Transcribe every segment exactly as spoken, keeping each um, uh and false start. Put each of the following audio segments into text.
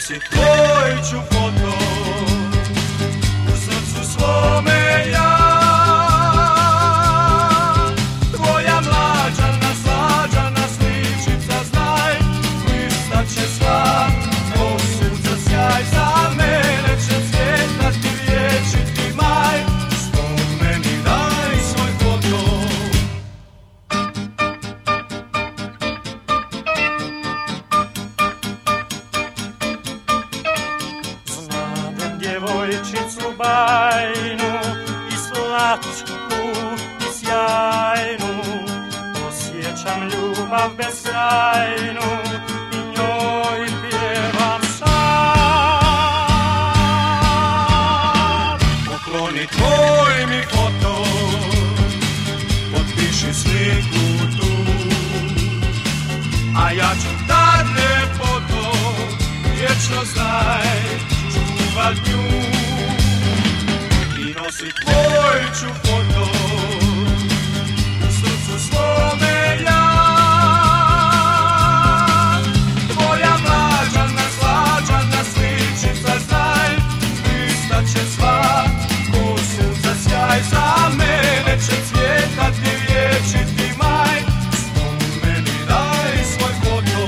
nosit tvoj ću foto u srcu svome ja. Tvoja mlađana, slađana sličica, znaj, listat će sva, ko sunca sjaj, za mene će cvjetati vječiti maj. Zbog meni daj svoj foto. Znadem djevojčicu bajnu i slatku i sjajnu, osjećam ljubav beskrajnu i njoj pjevam sad. Pokloni tvoj mi foto, potpiši sliku tu, a ja ću tad ljepoto, vječno znaj, čuvat nju. I nosit tvoj ću foto u srcu svome ja. Tvoja mlađana, slađana sličica, znaj, listat će sva, ko sunca sjaj, za mene će cvjetati vječiti maj. Zbog meni daj svoj foto.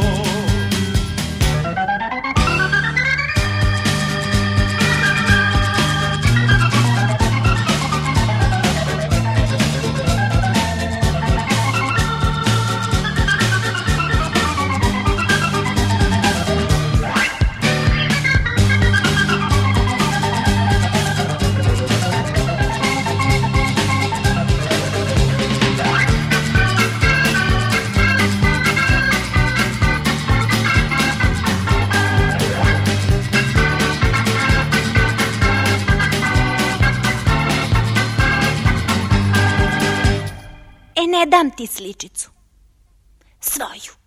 E, ne dam ti sličicu, svoju.